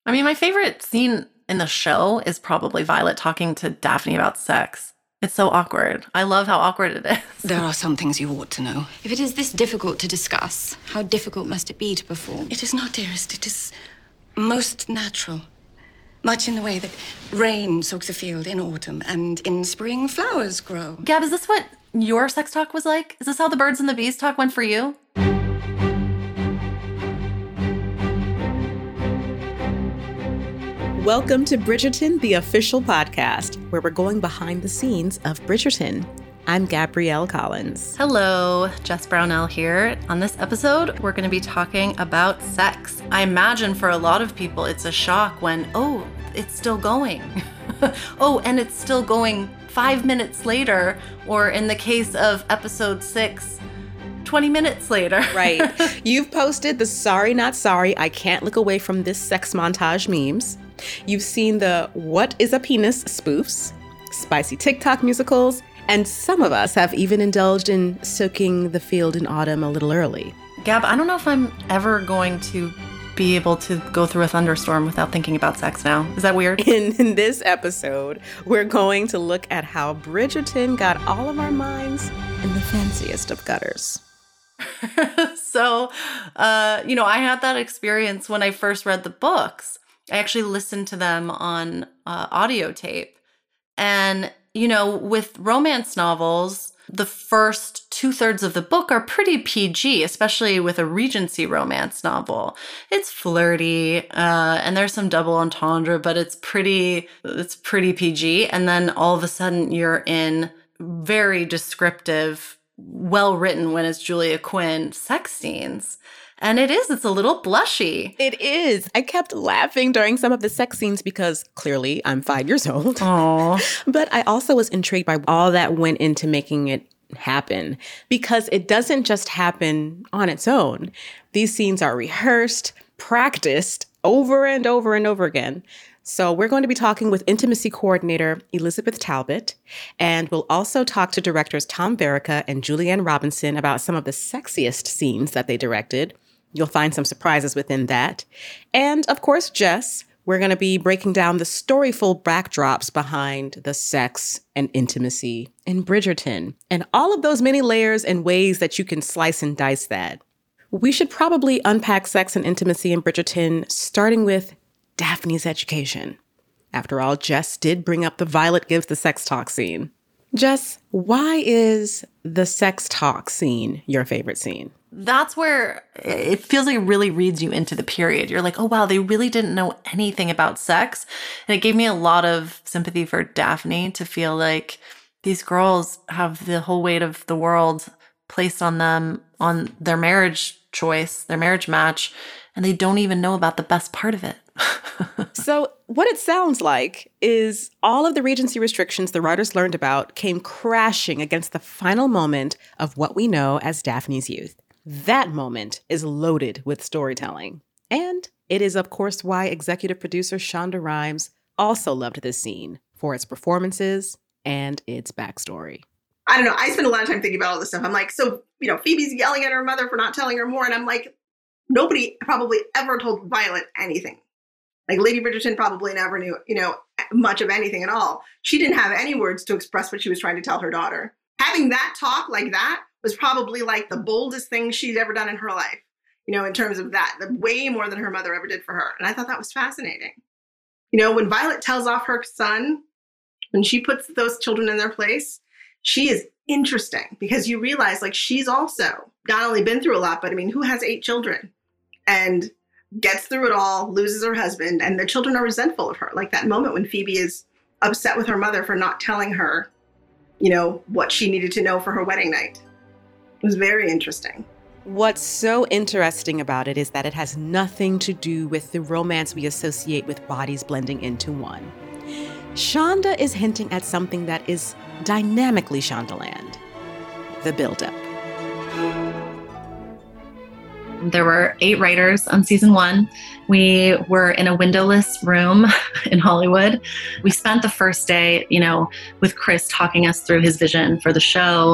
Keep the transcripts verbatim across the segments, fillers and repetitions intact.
I mean, my favorite scene in the show is probably Violet talking to Daphne about sex. It's so awkward. I love how awkward it is. There are some things you ought to know. If it is this difficult to discuss, how difficult must it be to perform? It is not, dearest. It is most natural. Much in the way that rain soaks a field in autumn and in spring flowers grow. Gab, is this what your sex talk was like? Is this how the birds and the bees talk went for you? Welcome to Bridgerton, the official podcast, where we're going behind the scenes of Bridgerton. I'm Gabrielle Collins. Hello, Jess Brownell here. On this episode, we're going to be talking about sex. I imagine for a lot of people, it's a shock when, oh, it's still going. oh, and it's still going five minutes later, or in the case of episode six, twenty minutes later. Right. You've posted the sorry, not sorry, I can't look away from this sex montage memes. You've seen the what is a penis spoofs, spicy TikTok musicals, and some of us have even indulged in soaking the field in autumn a little early. Gab, I don't know if I'm ever going to be able to go through a thunderstorm without thinking about sex now. Is that weird? In, in this episode, we're going to look at how Bridgerton got all of our minds in the fanciest of gutters. so, uh, you know, I had that experience when I first read the books. I actually listened to them on uh, audio tape. And, you know, with romance novels, the first two thirds of the book are pretty P G, especially with a Regency romance novel. It's flirty, uh, and there's some double entendre, but it's pretty, it's pretty P G. And then all of a sudden you're in very descriptive, well-written when it's Julia Quinn sex scenes. And it is, it's a little blushy. It is. I kept laughing during some of the sex scenes because clearly I'm five years old. Aww. But I also was intrigued by all that went into making it happen because it doesn't just happen on its own. These scenes are rehearsed, practiced over and over and over again. So we're going to be talking with intimacy coordinator Elizabeth Talbot, and we'll also talk to directors Tom Verica and Julianne Robinson about some of the sexiest scenes that they directed. You'll find some surprises within that. And of course, Jess, we're going to be breaking down the storyful backdrops behind the sex and intimacy in Bridgerton, and all of those many layers and ways that you can slice and dice that. We should probably unpack sex and intimacy in Bridgerton, starting with Daphne's education. After all, Jess did bring up the Violet gives the sex talk scene. Jess, why is the sex talk scene your favorite scene? That's where it feels like it really reads you into the period. You're like, oh, wow, they really didn't know anything about sex. And it gave me a lot of sympathy for Daphne to feel like these girls have the whole weight of the world placed on them, on their marriage choice, their marriage match, and they don't even know about the best part of it. So what it sounds like is all of the Regency restrictions the writers learned about came crashing against the final moment of what we know as Daphne's youth. That moment is loaded with storytelling. And it is, of course, why executive producer Shonda Rhimes also loved this scene for its performances and its backstory. I don't know. I spend a lot of time thinking about all this stuff. I'm like, so, you know, Phoebe's yelling at her mother for not telling her more. And I'm like, nobody probably ever told Violet anything. Like Lady Bridgerton probably never knew, you know, much of anything at all. She didn't have any words to express what she was trying to tell her daughter. Having that talk like that was probably like the boldest thing she'd ever done in her life, you know, in terms of that, the way more than her mother ever did for her. And I thought that was fascinating. You know, when Violet tells off her son, when she puts those children in their place, she is interesting because you realize like she's also not only been through a lot, but I mean, who has eight children and gets through it all, loses her husband, and the children are resentful of her. Like that moment when Phoebe is upset with her mother for not telling her, you know, what she needed to know for her wedding night. It was very interesting. What's so interesting about it is that it has nothing to do with the romance we associate with bodies blending into one. Shonda is hinting at something that is dynamically Shondaland, the buildup. There were eight writers on season one. We were in a windowless room in Hollywood. We spent the first day, you know, with Chris talking us through his vision for the show.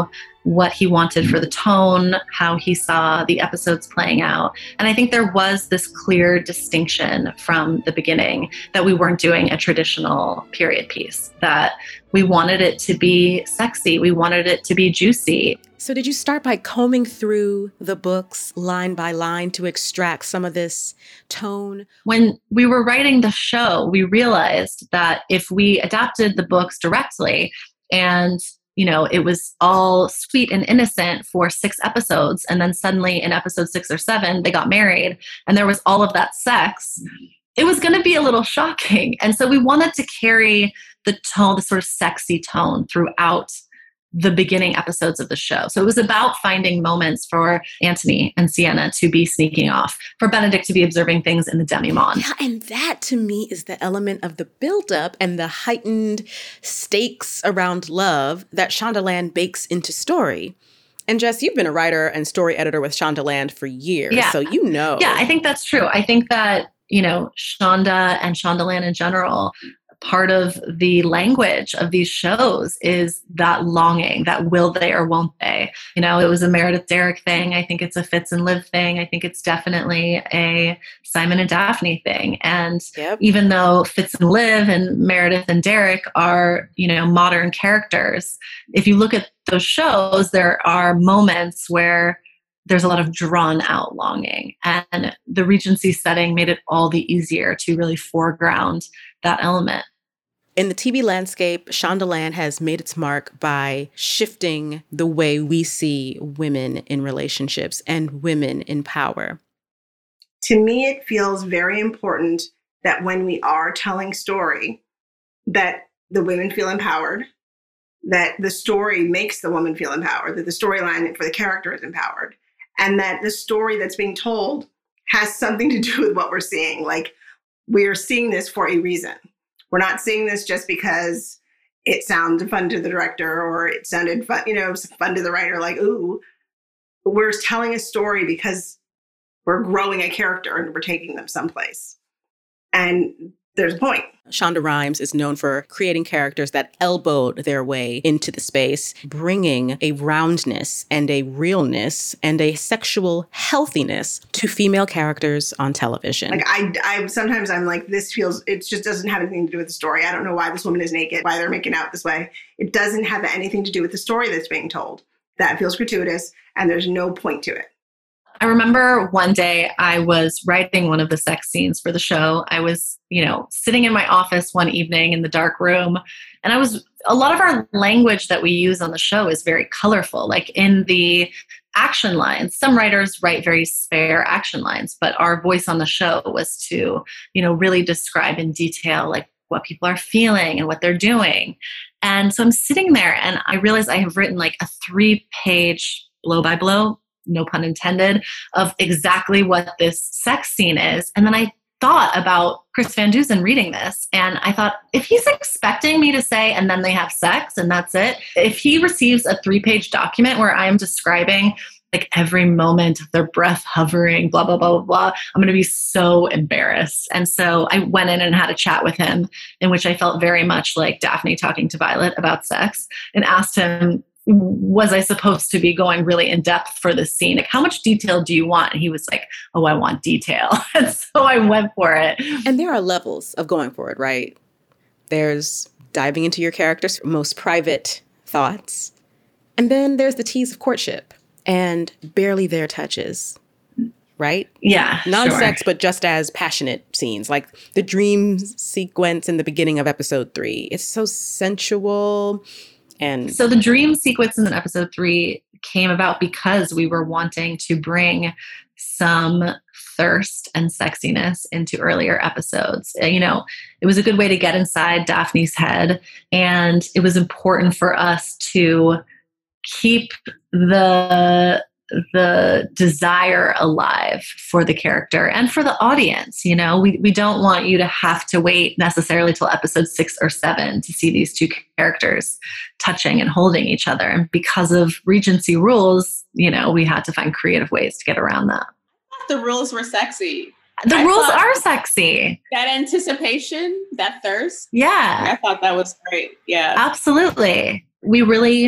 what he wanted for the tone, how he saw the episodes playing out. And I think there was this clear distinction from the beginning that we weren't doing a traditional period piece, that we wanted it to be sexy, we wanted it to be juicy. So did you start by combing through the books line by line to extract some of this tone? When we were writing the show, we realized that if we adapted the books directly and, you know, it was all sweet and innocent for six episodes, and then suddenly in episode six or seven, they got married and there was all of that sex, it was going to be a little shocking. And so we wanted to carry the tone, the sort of sexy tone throughout the beginning episodes of the show. So it was about finding moments for Antony and Sienna to be sneaking off, for Benedict to be observing things in the demi-monde. Yeah, and that to me is the element of the buildup and the heightened stakes around love that Shondaland bakes into story. And Jess, you've been a writer and story editor with Shondaland for years, yeah. so you know. Yeah, I think that's true. I think that, you know, Shonda and Shondaland in general, part of the language of these shows is that longing, that will they or won't they. You know, it was a Meredith Derek thing. I think it's a Fitz and Liv thing. I think it's definitely a Simon and Daphne thing. And yep. even though Fitz and Liv and Meredith and Derek are, you know, modern characters, if you look at those shows, there are moments where there's a lot of drawn out longing. And the Regency setting made it all the easier to really foreground that element. In the T V landscape, Shondaland has made its mark by shifting the way we see women in relationships and women in power. To me, it feels very important that when we are telling story, that the women feel empowered, that the story makes the woman feel empowered, that the storyline for the character is empowered, and that the story that's being told has something to do with what we're seeing. Like, we're seeing this for a reason. We're not seeing this just because it sounded fun to the director or it sounded fun, you know, fun to the writer, like, ooh. We're telling a story because we're growing a character and we're taking them someplace. And there's a point. Shonda Rhimes is known for creating characters that elbowed their way into the space, bringing a roundness and a realness and a sexual healthiness to female characters on television. Like I, I sometimes I'm like, this feels, it just doesn't have anything to do with the story. I don't know why this woman is naked, why they're making out this way. It doesn't have anything to do with the story that's being told. That feels gratuitous and there's no point to it. I remember one day I was writing one of the sex scenes for the show. I was, you know, sitting in my office one evening in the dark room, and I was, a lot of our language that we use on the show is very colorful. Like in the action lines, some writers write very spare action lines, but our voice on the show was to, you know, really describe in detail, like what people are feeling and what they're doing. And so I'm sitting there and I realized I have written like a three page blow by blow, no pun intended, of exactly what this sex scene is. And then I thought about Chris Van Dusen reading this. And I thought, if he's expecting me to say, and then they have sex and that's it, if he receives a three page document where I am describing like every moment of their breath hovering, blah, blah, blah, blah, blah, I'm going to be so embarrassed. And so I went in and had a chat with him in which I felt very much like Daphne talking to Violet about sex and asked him, was I supposed to be going really in depth for this scene? Like, how much detail do you want? And he was like, oh, I want detail. And so I went for it. And there are levels of going for it, right? There's diving into your character's most private thoughts. And then there's the tease of courtship and barely there touches, right? Yeah. Non-sex, sure. But just as passionate scenes, like the dream sequence in the beginning of episode three. It's so sensual. And so the dream sequence in episode three came about because we were wanting to bring some thirst and sexiness into earlier episodes. You know, it was a good way to get inside Daphne's head. And it was important for us to keep the the desire alive for the character and for the audience. You know, we, we don't want you to have to wait necessarily till episode six or seven to see these two characters touching and holding each other. And because of Regency rules, you know, we had to find creative ways to get around that. The rules were sexy. The I rules are sexy. That anticipation, that thirst. Yeah. I thought that was great. Yeah. Absolutely. We really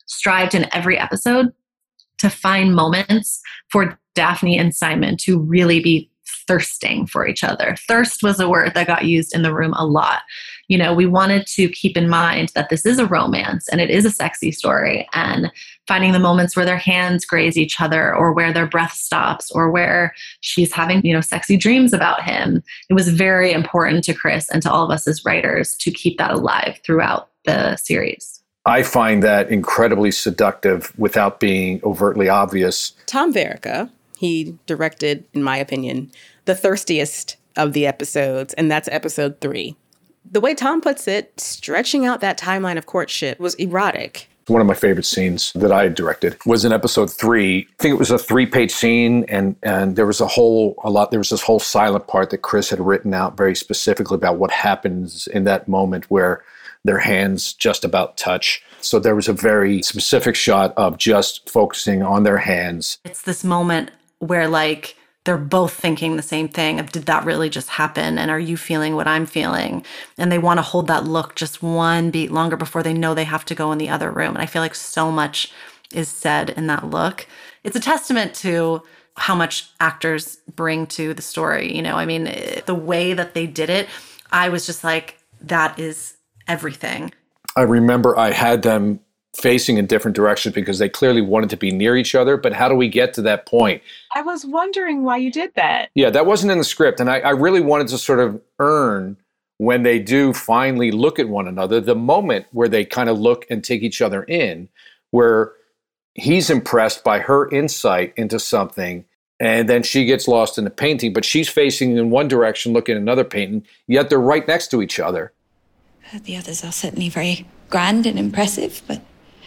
strived in every episode to find moments for Daphne and Simon to really be thirsting for each other. Thirst was a word that got used in the room a lot. You know, we wanted to keep in mind that this is a romance and it is a sexy story, and finding the moments where their hands graze each other or where their breath stops or where she's having, you know, sexy dreams about him. It was very important to Chris and to all of us as writers to keep that alive throughout the series. I find that incredibly seductive without being overtly obvious. Tom Verica, he directed, in my opinion, the thirstiest of the episodes, and that's episode three. The way Tom puts it, stretching out that timeline of courtship was erotic. One of my favorite scenes that I directed was in episode three. I think it was a three-page scene, and and there was a whole a lot. There was this whole silent part that Chris had written out very specifically about what happens in that moment where their hands just about touch. So there was a very specific shot of just focusing on their hands. It's this moment where like they're both thinking the same thing of, did that really just happen? And are you feeling what I'm feeling? And they want to hold that look just one beat longer before they know they have to go in the other room. And I feel like so much is said in that look. It's a testament to how much actors bring to the story. You know, I mean, the way that they did it, I was just like, that is everything. I remember I had them facing in different directions because they clearly wanted to be near each other. But how do we get to that point? I was wondering why you did that. Yeah, that wasn't in the script. And I, I really wanted to sort of earn, when they do finally look at one another, the moment where they kind of look and take each other in, where he's impressed by her insight into something. And then she gets lost in the painting, but she's facing in one direction, looking at another painting, yet they're right next to each other. The others are certainly very grand and impressive, but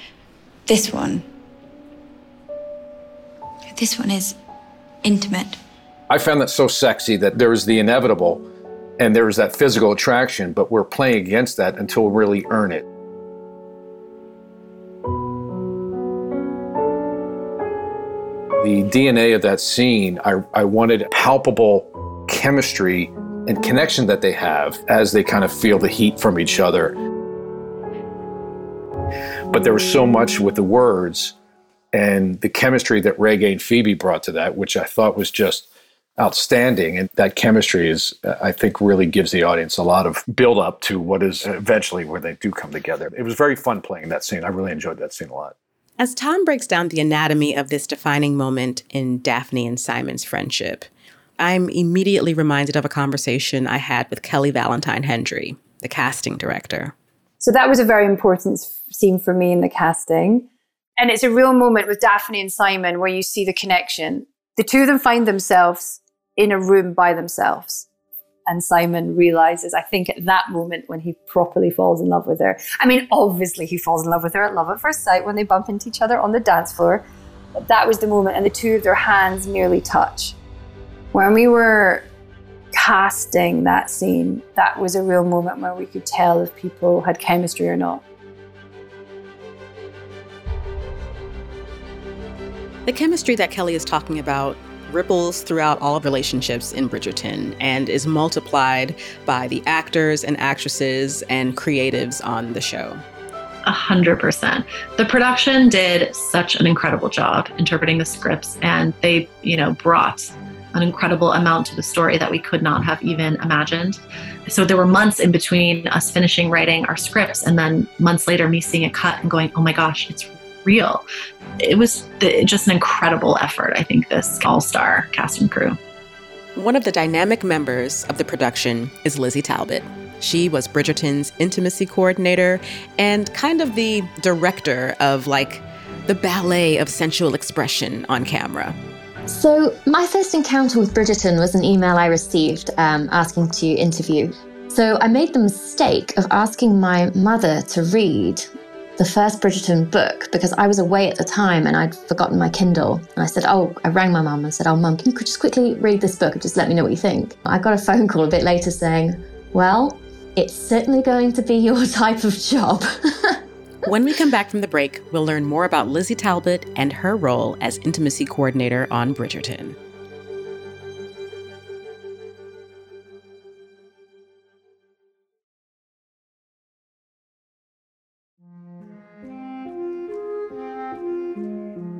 this one, this one is intimate. I found that so sexy that there is the inevitable and there is that physical attraction, but we're playing against that until we really earn it. The D N A of that scene, I, I wanted palpable chemistry and connection that they have as they kind of feel the heat from each other. But there was so much with the words and the chemistry that Regé and Phoebe brought to that, which I thought was just outstanding. And that chemistry is, I think, really gives the audience a lot of build up to what is eventually where they do come together. It was very fun playing that scene. I really enjoyed that scene a lot. As Tom breaks down the anatomy of this defining moment in Daphne and Simon's friendship, I'm immediately reminded of a conversation I had with Kelly Valentine Hendry, the casting director. So that was a very important scene for me in the casting. And it's a real moment with Daphne and Simon where you see the connection. The two of them find themselves in a room by themselves. And Simon realizes, I think at that moment when he properly falls in love with her. I mean, obviously he falls in love with her at love at first sight when they bump into each other on the dance floor. But that was the moment, and the two of their hands nearly touch. When we were casting that scene, that was a real moment where we could tell if people had chemistry or not. The chemistry that Kelly is talking about ripples throughout all relationships in Bridgerton and is multiplied by the actors and actresses and creatives on the show. A hundred percent. The production did such an incredible job interpreting the scripts, and they, you know, brought an incredible amount to the story that we could not have even imagined. So there were months in between us finishing writing our scripts and then months later me seeing it cut and going, oh my gosh, it's real. It was the, just an incredible effort, I think, this all-star cast and crew. One of the dynamic members of the production is Lizzie Talbot. She was Bridgerton's intimacy coordinator and kind of the director of like the ballet of sensual expression on camera. So my first encounter with Bridgerton was an email I received um, asking to interview. So I made the mistake of asking my mother to read the first Bridgerton book because I was away at the time and I'd forgotten my Kindle. And I said, oh, I rang my mum and said, oh, mum, can you just quickly read this book and just let me know what you think? I got a phone call a bit later saying, well, it's certainly going to be your type of job. When we come back from the break, we'll learn more about Lizzie Talbot and her role as intimacy coordinator on Bridgerton.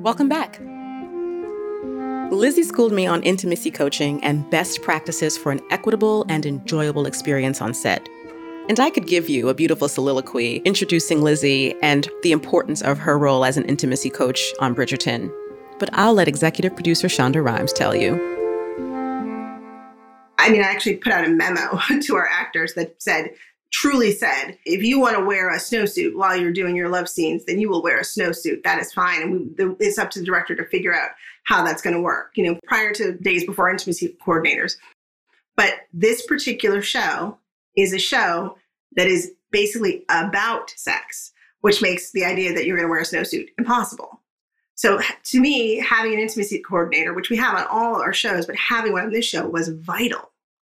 Welcome back. Lizzie schooled me on intimacy coaching and best practices for an equitable and enjoyable experience on set. And I could give you a beautiful soliloquy introducing Lizzie and the importance of her role as an intimacy coach on Bridgerton. But I'll let executive producer Shonda Rhimes tell you. I mean, I actually put out a memo to our actors that said, truly said, if you want to wear a snowsuit while you're doing your love scenes, then you will wear a snowsuit. That is fine. And we, the, it's up to the director to figure out how that's going to work, you know, prior to days before intimacy coordinators. But this particular show is a show that is basically about sex, which makes the idea that you're going to wear a snowsuit impossible. So to me, having an intimacy coordinator, which we have on all our shows, but having one on this show was vital.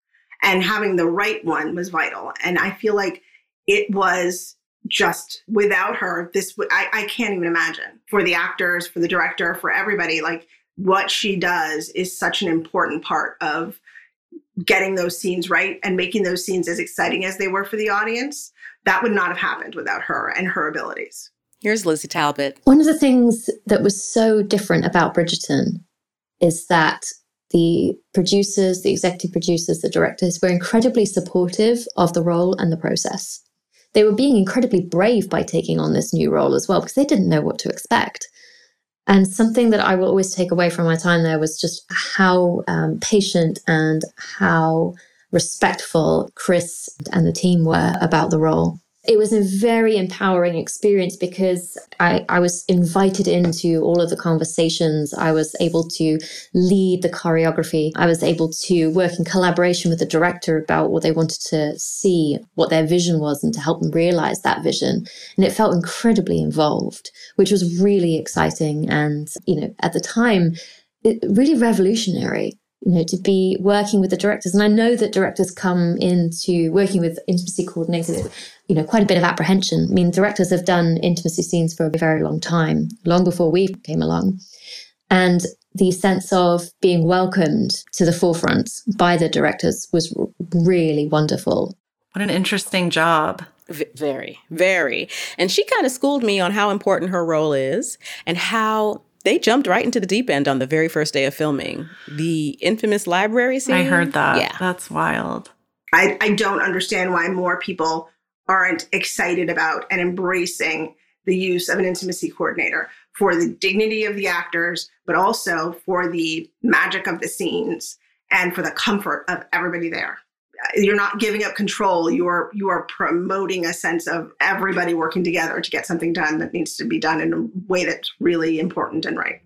And having the right one was vital. And I feel like it was just without her, this I, I can't even imagine. For the actors, for the director, for everybody, like what she does is such an important part of getting those scenes right and making those scenes as exciting as they were for the audience. That would not have happened without her and her abilities. Here's Lizzie Talbot. One of the things that was so different about Bridgerton is that the producers, the executive producers, the directors were incredibly supportive of the role and the process. They were being incredibly brave by taking on this new role as well, because they didn't know what to expect. And something that I will always take away from my time there was just how um, patient and how respectful Chris and the team were about the role. It was a very empowering experience because I, I was invited into all of the conversations. I was able to lead the choreography. I was able to work in collaboration with the director about what they wanted to see, what their vision was, and to help them realize that vision. And it felt incredibly involved, which was really exciting. And, you know, at the time, it, really revolutionary. You know, to be working with the directors. And I know that directors come into working with intimacy coordinators, you know, quite a bit of apprehension. I mean, directors have done intimacy scenes for a very long time, long before we came along. And the sense of being welcomed to the forefront by the directors was really wonderful. What an interesting job. V- very, very. And she kind of schooled me on how important her role is and how they jumped right into the deep end on the very first day of filming. The infamous library scene. I heard that. Yeah. That's wild. I, I don't understand why more people aren't excited about and embracing the use of an intimacy coordinator for the dignity of the actors, but also for the magic of the scenes and for the comfort of everybody there. You're not giving up control. You are, you are promoting a sense of everybody working together to get something done that needs to be done in a way that's really important and right.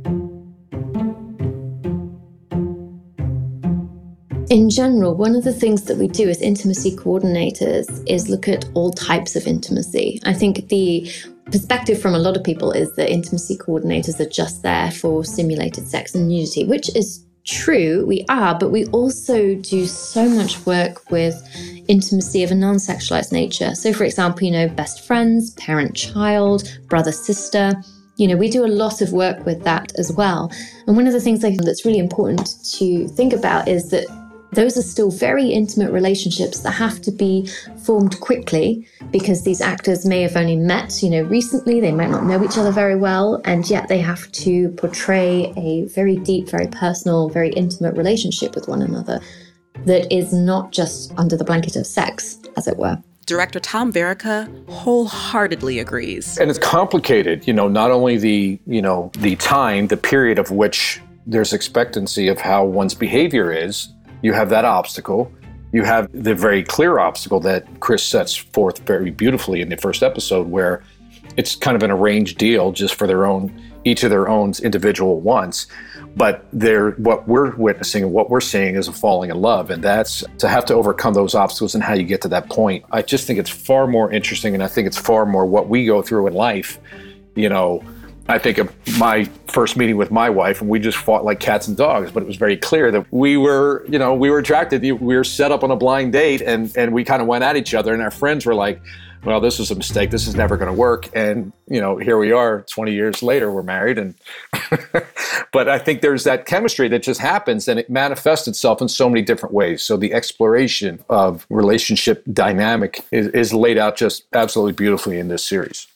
In general, one of the things that we do as intimacy coordinators is look at all types of intimacy. I think the perspective from a lot of people is that intimacy coordinators are just there for simulated sex and nudity, which is true, we are, but we also do so much work with intimacy of a non-sexualized nature. So, for example, you know, best friends, parent-child, brother-sister. You know, we do a lot of work with that as well. And one of the things I think that's really important to think about is that those are still very intimate relationships that have to be formed quickly because these actors may have only met, you know, recently. They might not know each other very well, and yet they have to portray a very deep, very personal, very intimate relationship with one another that is not just under the blanket of sex, as it were. Director Tom Verica wholeheartedly agrees. And it's complicated, you know, not only the, you know, the time, the period of which there's expectancy of how one's behavior is. You have that obstacle. You have the very clear obstacle that Chris sets forth very beautifully in the first episode, where it's kind of an arranged deal just for their own, each of their own individual wants. But they're, what we're witnessing and what we're seeing is a falling in love. And that's to have to overcome those obstacles and how you get to that point. I just think it's far more interesting. And I think it's far more what we go through in life. You know, I think of my first meeting with my wife, and we just fought like cats and dogs, but it was very clear that we were, you know, we were attracted. We were set up on a blind date, and, and we kind of went at each other, and our friends were like, well, this was a mistake. This is never going to work. And, you know, here we are twenty years later, we're married. And but I think there's that chemistry that just happens, and it manifests itself in so many different ways. So the exploration of relationship dynamic is, is laid out just absolutely beautifully in this series.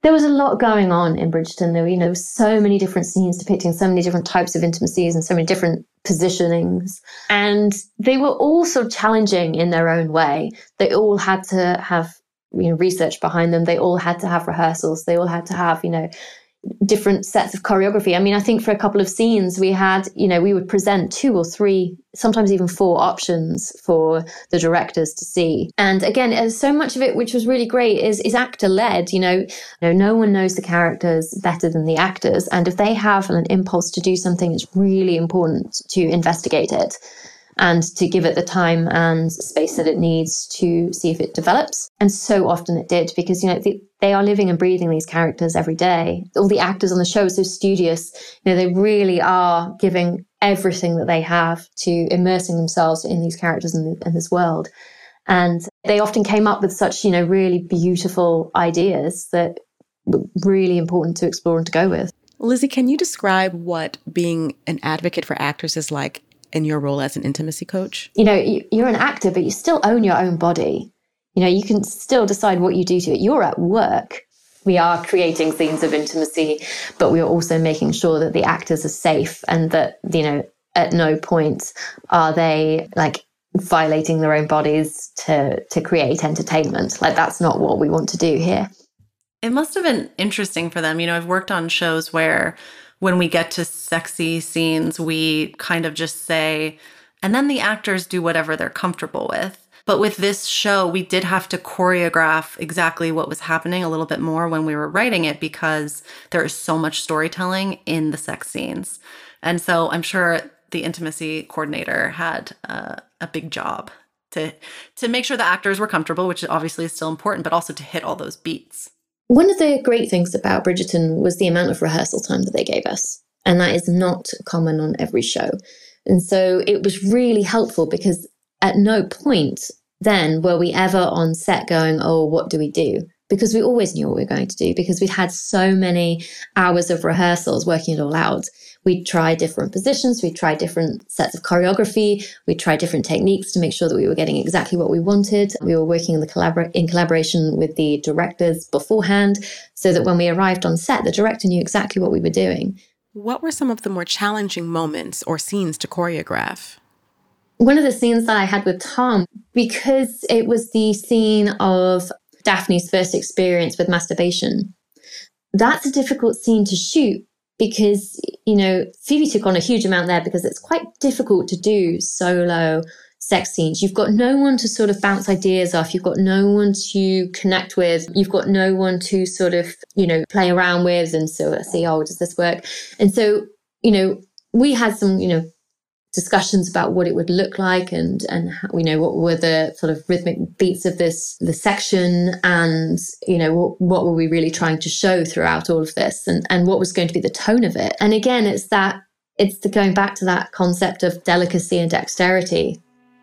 there was a lot going on in Bridgerton. There were, you know, so many different scenes depicting so many different types of intimacies and so many different positionings. And they were all so challenging in their own way. They all had to have, you know, research behind them. They all had to have rehearsals. They all had to have, you know, different sets of choreography. I mean, I think for a couple of scenes we had, you know, we would present two or three, sometimes even four options for the directors to see. And again, so much of it, which was really great, is is actor led. You know, you know, no one knows the characters better than the actors. And if they have an impulse to do something, it's really important to investigate it and to give it the time and space that it needs to see if it develops. And so often it did, because, you know, they, they are living and breathing these characters every day. All the actors on the show are so studious. You know, they really are giving everything that they have to immersing themselves in these characters and in this world. And they often came up with such, you know, really beautiful ideas that were really important to explore and to go with. Lizzie, can you describe what being an advocate for actors is like in your role as an intimacy coach? You know, you're an actor, but you still own your own body. You know, you can still decide what you do to it. You're at work. We are creating scenes of intimacy, but we are also making sure that the actors are safe and that, you know, at no point are they like violating their own bodies to, to create entertainment. Like, that's not what we want to do here. It must have been interesting for them. You know, I've worked on shows where when we get to sexy scenes, we kind of just say, and then the actors do whatever they're comfortable with. But with this show, we did have to choreograph exactly what was happening a little bit more when we were writing it, because there is so much storytelling in the sex scenes. And so I'm sure the intimacy coordinator had uh, a big job to to make sure the actors were comfortable, which obviously is still important, but also to hit all those beats. One of the great things about Bridgerton was the amount of rehearsal time that they gave us. And that is not common on every show. And so it was really helpful, because at no point then were we ever on set going, oh, what do we do? Because we always knew what we were going to do, because we'd had so many hours of rehearsals working it all out. We'd try different positions, we'd try different sets of choreography, we'd try different techniques to make sure that we were getting exactly what we wanted. We were working in, the collabor- in collaboration with the directors beforehand, so that when we arrived on set, the director knew exactly what we were doing. What were some of the more challenging moments or scenes to choreograph? One of the scenes that I had with Tom, because it was the scene of Daphne's first experience with masturbation, that's a difficult scene to shoot, because, you know, Phoebe took on a huge amount there, because it's quite difficult to do solo sex scenes. You've got no one to sort of bounce ideas off. You've got no one to connect with. You've got no one to sort of, you know, play around with and so see, oh, does this work? And so, you know, we had some, you know, discussions about what it would look like and and how, you know, what were the sort of rhythmic beats of this the section, and, you know, what, what were we really trying to show throughout all of this, and and what was going to be the tone of it. And again, it's that it's the going back to that concept of delicacy and dexterity.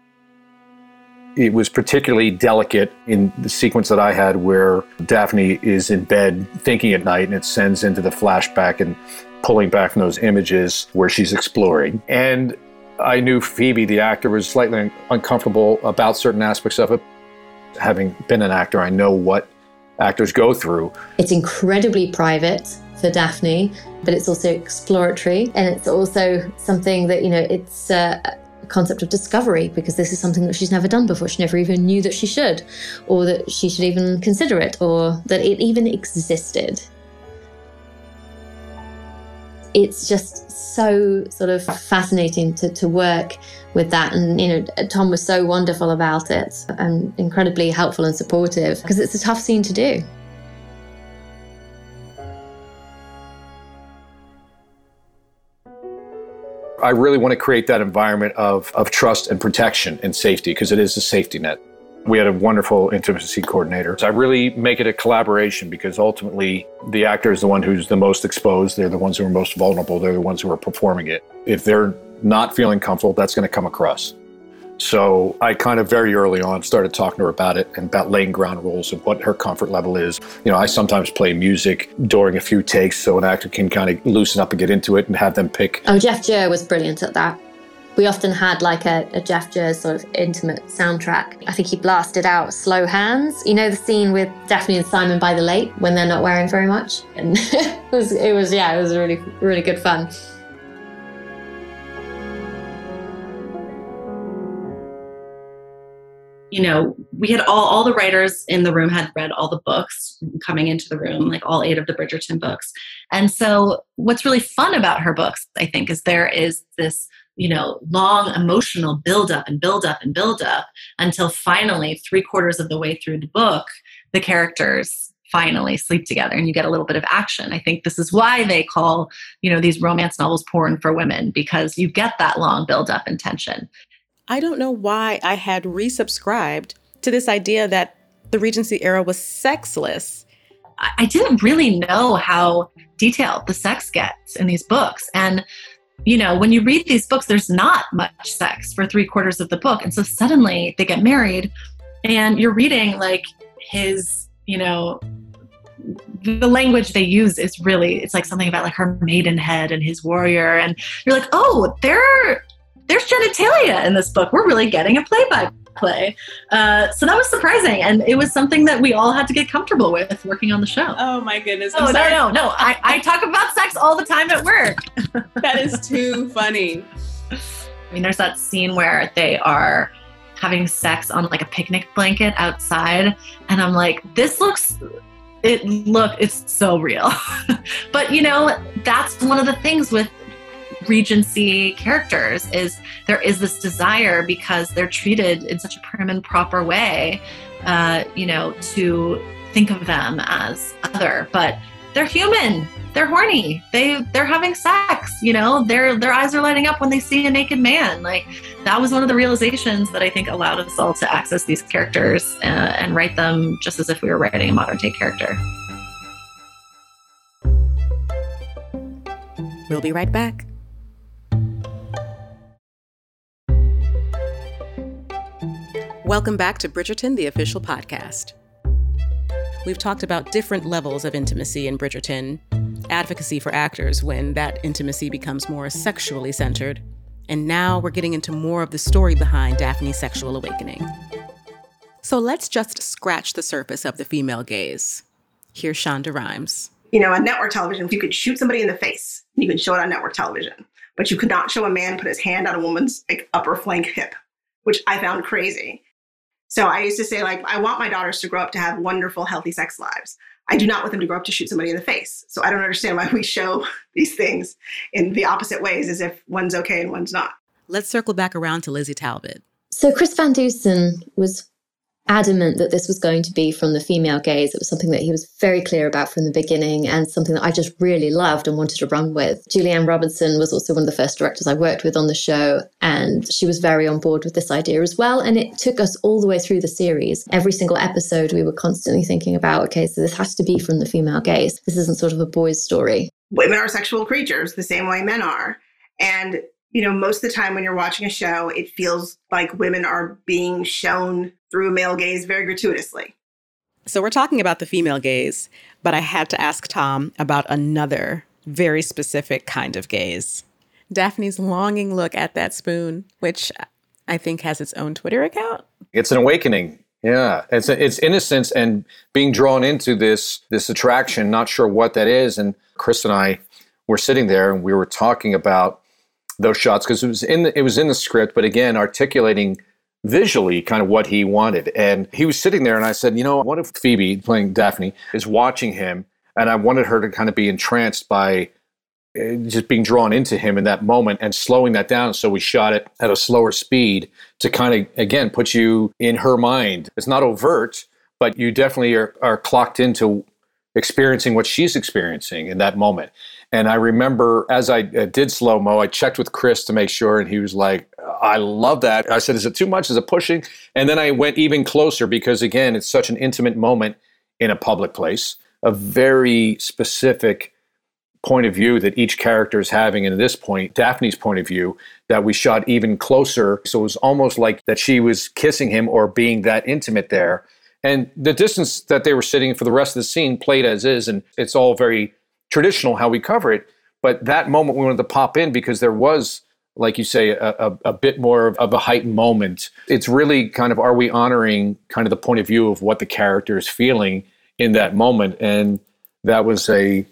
It was particularly delicate in the sequence that I had, where Daphne is in bed thinking at night, and it sends into the flashback and pulling back from those images where she's exploring. And I knew Phoebe, the actor, was slightly uncomfortable about certain aspects of it. Having been an actor, I know what actors go through. It's incredibly private for Daphne, but it's also exploratory. And it's also something that, you know, it's a concept of discovery, because this is something that she's never done before. She never even knew that she should, or that she should even consider it, or that it even existed. It's just so sort of fascinating to, to work with that. And, you know, Tom was so wonderful about it and incredibly helpful and supportive, because it's a tough scene to do. I really want to create that environment of, of trust and protection and safety, because it is a safety net. We had a wonderful intimacy coordinator. So I really make it a collaboration, because ultimately the actor is the one who's the most exposed. They're the ones who are most vulnerable. They're the ones who are performing it. If they're not feeling comfortable, that's going to come across. So I kind of very early on started talking to her about it and about laying ground rules and what her comfort level is. You know, I sometimes play music during a few takes so an actor can kind of loosen up and get into it and have them pick. Oh, Jeff Joe was brilliant at that. We often had like a, a Jeff Jers sort of intimate soundtrack. I think he blasted out Slow Hands. You know the scene with Daphne and Simon by the lake when they're not wearing very much? And it was, it was, yeah, it was really, really good fun. You know, we had all, all the writers in the room had read all the books coming into the room, like all eight of the Bridgerton books. And so what's really fun about her books, I think, is there is this, you know, long emotional buildup and buildup and buildup until finally three quarters of the way through the book, the characters finally sleep together and you get a little bit of action. I think this is why they call, you know, these romance novels porn for women, because you get that long buildup and tension. I don't know why I had resubscribed to this idea that the Regency era was sexless. I didn't really know how detailed the sex gets in these books. And, you know, when you read these books, there's not much sex for three quarters of the book. And so suddenly they get married and you're reading like his, you know, the language they use is really, it's like something about like her maidenhead and his warrior. And you're like, oh, they're... there's genitalia in this book. We're really getting a play-by-play. Uh, so that was surprising. And it was something that we all had to get comfortable with working on the show. Oh my goodness. Oh, no, no, no. I, I talk about sex all the time at work. That is too funny. I mean, there's that scene where they are having sex on like a picnic blanket outside. And I'm like, this looks... It look, it's so real. But, you know, that's one of the things with Regency characters is there is this desire because they're treated in such a prim and proper way, uh, you know, to think of them as other, but they're human. They're horny. They they're having sex. You know, their their eyes are lighting up when they see a naked man. Like that was one of the realizations that I think allowed us all to access these characters uh, and write them just as if we were writing a modern day character. We'll be right back. Welcome back to Bridgerton, the official podcast. We've talked about different levels of intimacy in Bridgerton, advocacy for actors when that intimacy becomes more sexually centered, and now we're getting into more of the story behind Daphne's sexual awakening. So let's just scratch the surface of the female gaze. Here's Shonda Rhimes. You know, on network television, you could shoot somebody in the face. You could show it on network television, but you could not show a man put his hand on a woman's like upper flank hip, which I found crazy. So I used to say, like, I want my daughters to grow up to have wonderful, healthy sex lives. I do not want them to grow up to shoot somebody in the face. So I don't understand why we show these things in the opposite ways, as if one's okay and one's not. Let's circle back around to Lizzie Talbot. So Chris Van Dusen was adamant that this was going to be from the female gaze. It was something that he was very clear about from the beginning and something that I just really loved and wanted to run with. Julianne Robinson was also one of the first directors I worked with on the show, and she was very on board with this idea as well. And it took us all the way through the series. Every single episode, we were constantly thinking about, okay, so this has to be from the female gaze. This isn't sort of a boy's story. Women are sexual creatures the same way men are. And you know, most of the time when you're watching a show, it feels like women are being shown through a male gaze very gratuitously. So we're talking about the female gaze, but I had to ask Tom about another very specific kind of gaze. Daphne's longing look at that spoon, which I think has its own Twitter account. It's an awakening. Yeah, it's a, it's innocence and being drawn into this this attraction, not sure what that is. And Chris and I were sitting there and we were talking about those shots because it was in the, it was in the script, but again, articulating visually kind of what he wanted. And he was sitting there and I said, you know, what if Phoebe, playing Daphne, is watching him and I wanted her to kind of be entranced by just being drawn into him in that moment and slowing that down. So we shot it at a slower speed to kind of, again, put you in her mind. It's not overt, but you definitely are, are clocked into experiencing what she's experiencing in that moment. And I remember as I uh, did slow-mo, I checked with Chris to make sure, and he was like, I love that. I said, is it too much? Is it pushing? And then I went even closer because, again, it's such an intimate moment in a public place, a very specific point of view that each character is having. And at this point, Daphne's point of view, that we shot even closer. So it was almost like that she was kissing him or being that intimate there. And the distance that they were sitting for the rest of the scene played as is, and it's all very traditional how we cover it. But that moment we wanted to pop in because there was like you say, a, a, a bit more of a heightened moment. It's really kind of, are we honoring kind of the point of view of what the character is feeling in that moment? And that was a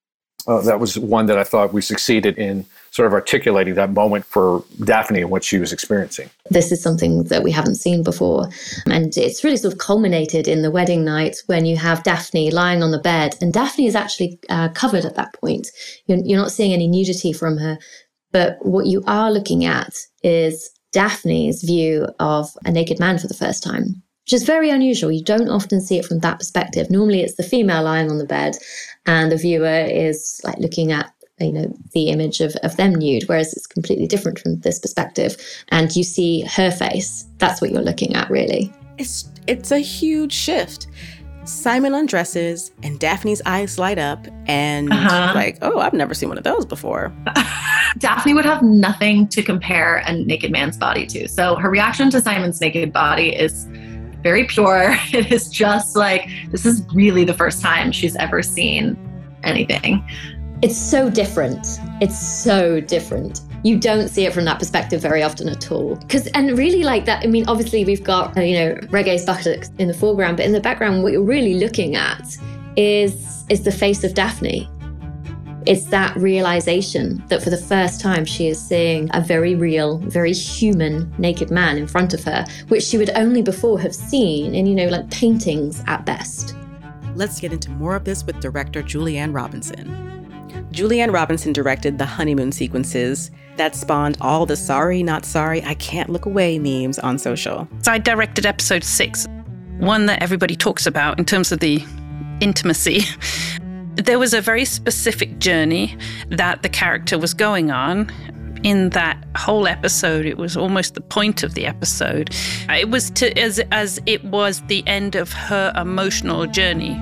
uh, that was one that I thought we succeeded in sort of articulating that moment for Daphne and what she was experiencing. This is something that we haven't seen before. And it's really sort of culminated in the wedding night when you have Daphne lying on the bed. And Daphne is actually uh, covered at that point. You're, you're not seeing any nudity from her. But what you are looking at is Daphne's view of a naked man for the first time, which is very unusual. You don't often see it from that perspective. Normally it's the female lying on the bed and the viewer is like looking at, you know, the image of, of them nude, whereas it's completely different from this perspective. And you see her face. That's what you're looking at, really. It's it's a huge shift. Simon undresses and Daphne's eyes light up and uh-huh. like, oh, I've never seen one of those before. Daphne would have nothing to compare a naked man's body to. So her reaction to Simon's naked body is very pure. It is just like, this is really the first time she's ever seen anything. It's so different. It's so different. You don't see it from that perspective very often at all. Because, and really like that, I mean, obviously we've got, uh, you know, Reggae's buttocks in the foreground, but in the background, what you're really looking at is, is the face of Daphne. It's that realization that for the first time she is seeing a very real, very human naked man in front of her, which she would only before have seen in, you know, like paintings at best. Let's get into more of this with director Julianne Robinson. Julianne Robinson directed the honeymoon sequences that spawned all the sorry, not sorry, I can't look away memes on social. So I directed episode six, one that everybody talks about in terms of the intimacy. There was a very specific journey that the character was going on. In that whole episode, it was almost the point of the episode. It was to as as it was the end of her emotional journey.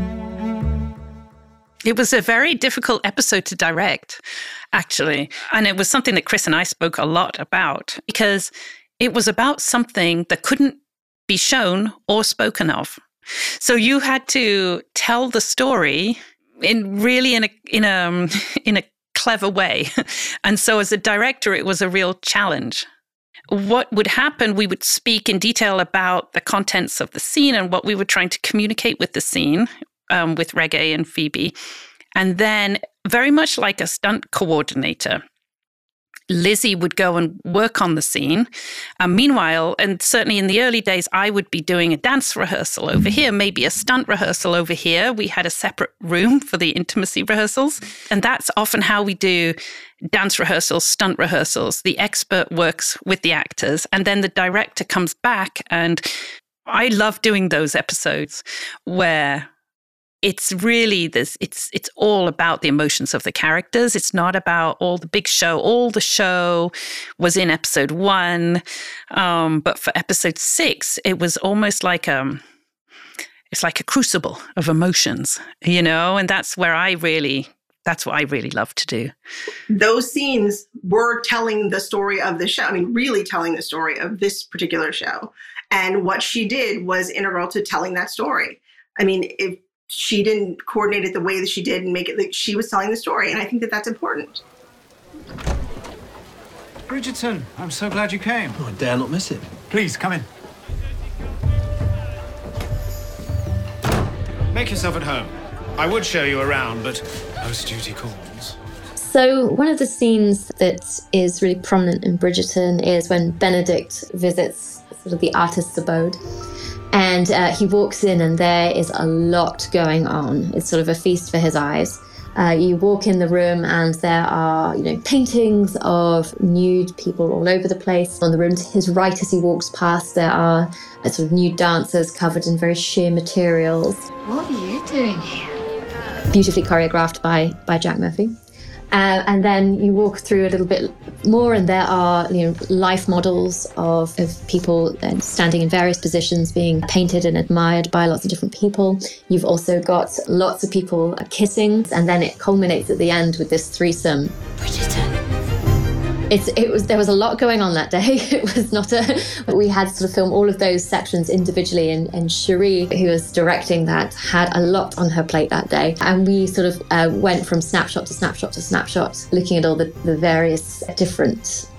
It was a very difficult episode to direct, actually. And it was something that Chris and I spoke a lot about because it was about something that couldn't be shown or spoken of. So you had to tell the story in really in a in a in a clever way. And so as a director, it was a real challenge. What would happen, we would speak in detail about the contents of the scene and what we were trying to communicate with the scene. Um, with Reggae and Phoebe. And then very much like a stunt coordinator, Lizzie would go and work on the scene. Um, meanwhile, and certainly in the early days, I would be doing a dance rehearsal over here, maybe a stunt rehearsal over here. We had a separate room for the intimacy rehearsals. And that's often how we do dance rehearsals, stunt rehearsals. The expert works with the actors and then the director comes back. And I love doing those episodes where it's really this, it's it's all about the emotions of the characters. It's not about all the big show. All the show was in episode one. Um, but for episode six, it was almost like um it's like a crucible of emotions, you know, and that's where I really, that's what I really love to do. Those scenes were telling the story of the show. I mean, really telling the story of this particular show. And what she did was integral to telling that story. I mean, if she didn't coordinate it the way that she did and make it like she was telling the story. And I think that that's important. Bridgerton, I'm so glad you came. Oh, I dare not miss it. Please, come in. Make yourself at home. I would show you around, but post duty calls. So one of the scenes that is really prominent in Bridgerton is when Benedict visits sort of the artist's abode. And uh, he walks in and there is a lot going on. It's sort of a feast for his eyes. Uh, you walk in the room and there are, you know, paintings of nude people all over the place. On the room to his right as he walks past, there are uh, sort of nude dancers covered in very sheer materials. What are you doing here? Beautifully choreographed by, by Jack Murphy. Uh, and then you walk through a little bit more and there are, you know, life models of, of people uh, standing in various positions being painted and admired by lots of different people. You've also got lots of people kissing and then it culminates at the end with this threesome. Bridgerton. It's, it was, there was a lot going on that day. It was not a, we had to sort of film all of those sections individually and, and Cherie, who was directing that, had a lot on her plate that day. And we sort of uh, went from snapshot to snapshot to snapshot, looking at all the, the various different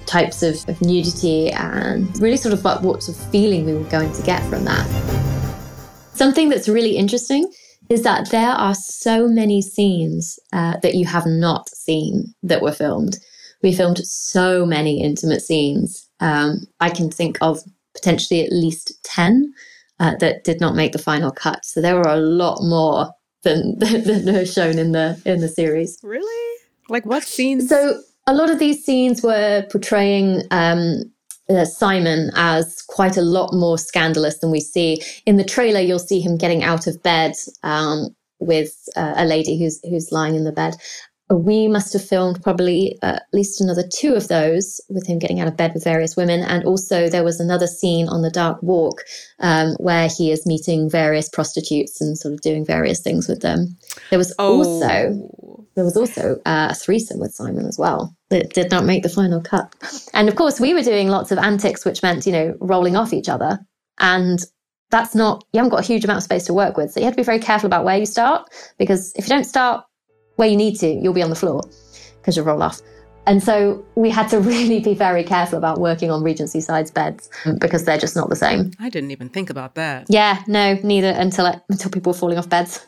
types of, of nudity and really sort of what, what sort of feeling we were going to get from that. Something that's really interesting is that there are so many scenes uh, that you have not seen that were filmed. We filmed so many intimate scenes. Um, I can think of potentially at least ten uh, that did not make the final cut. So there were a lot more than, than are shown in the in the series. Really? Like what scenes? So a lot of these scenes were portraying um, uh, Simon as quite a lot more scandalous than we see. In the trailer, you'll see him getting out of bed um, with uh, a lady who's who's lying in the bed. We must have filmed probably uh, at least another two of those with him getting out of bed with various women. And also there was another scene on the Dark Walk um, where he is meeting various prostitutes and sort of doing various things with them. There was oh. also there was also uh, a threesome with Simon as well that did not make the final cut. And of course, we were doing lots of antics, which meant, you know, rolling off each other. And that's not, you haven't got a huge amount of space to work with. So you have to be very careful about where you start, because if you don't start where you need to, you'll be on the floor because you'll roll off. And so we had to really be very careful about working on Regency Side's beds because they're just not the same. I didn't even think about that. Yeah, no, neither until it, until people were falling off beds.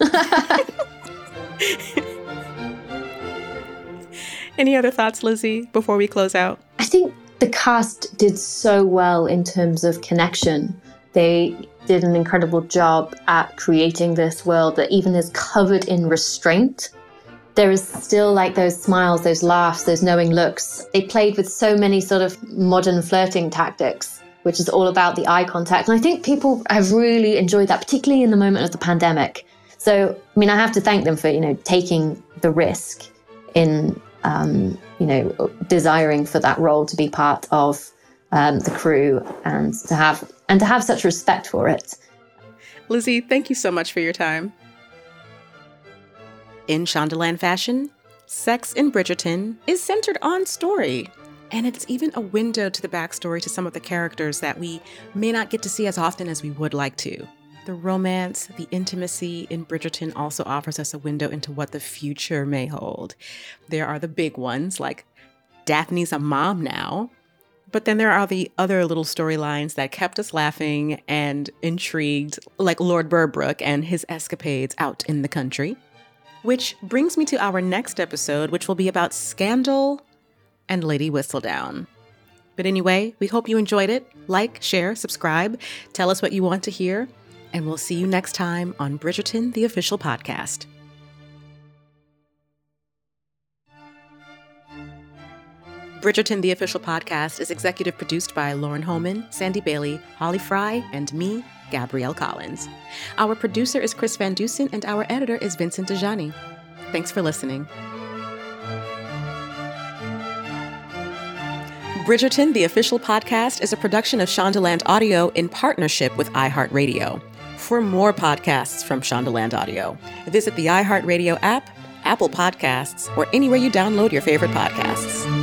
Any other thoughts, Lizzie, before we close out? I think the cast did so well in terms of connection. They did an incredible job at creating this world that even is covered in restraint. There is still like those smiles, those laughs, those knowing looks. They played with so many sort of modern flirting tactics, which is all about the eye contact. And I think people have really enjoyed that, particularly in the moment of the pandemic. So, I mean, I have to thank them for, you know, taking the risk in, um, you know, desiring for that role to be part of um, the crew and to have and to have such respect for it. Lizzie, thank you so much for your time. In Shondaland fashion, Sex in Bridgerton is centered on story, and it's even a window to the backstory to some of the characters that we may not get to see as often as we would like to. The romance, the intimacy in Bridgerton also offers us a window into what the future may hold. There are the big ones, like Daphne's a mom now, but then there are the other little storylines that kept us laughing and intrigued, like Lord Burbrook and his escapades out in the country. Which brings me to our next episode, which will be about Scandal and Lady Whistledown. But anyway, we hope you enjoyed it. Like, share, subscribe, tell us what you want to hear, and we'll see you next time on Bridgerton, the official podcast. Bridgerton, the official podcast, is executive produced by Lauren Holman, Sandy Bailey, Holly Fry, and me, Gabrielle Collins. Our producer is Chris Van Dusen, and our editor is Vincent Dejani. Thanks for listening. Bridgerton, the official podcast, is a production of Shondaland Audio in partnership with iHeartRadio. For more podcasts from Shondaland Audio, visit the iHeartRadio app, Apple Podcasts, or anywhere you download your favorite podcasts.